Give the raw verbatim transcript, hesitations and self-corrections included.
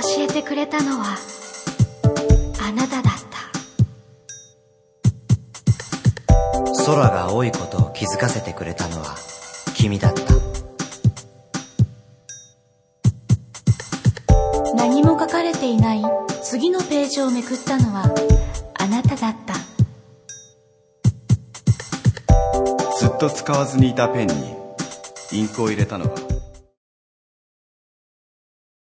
教えてくれたのはあなただった。 空が青いことを気づかせてくれたのは君だった。 何も書かれていない次のページをめくったのはあなただった。 ずっと使わずにいたペンにインクを入れたのは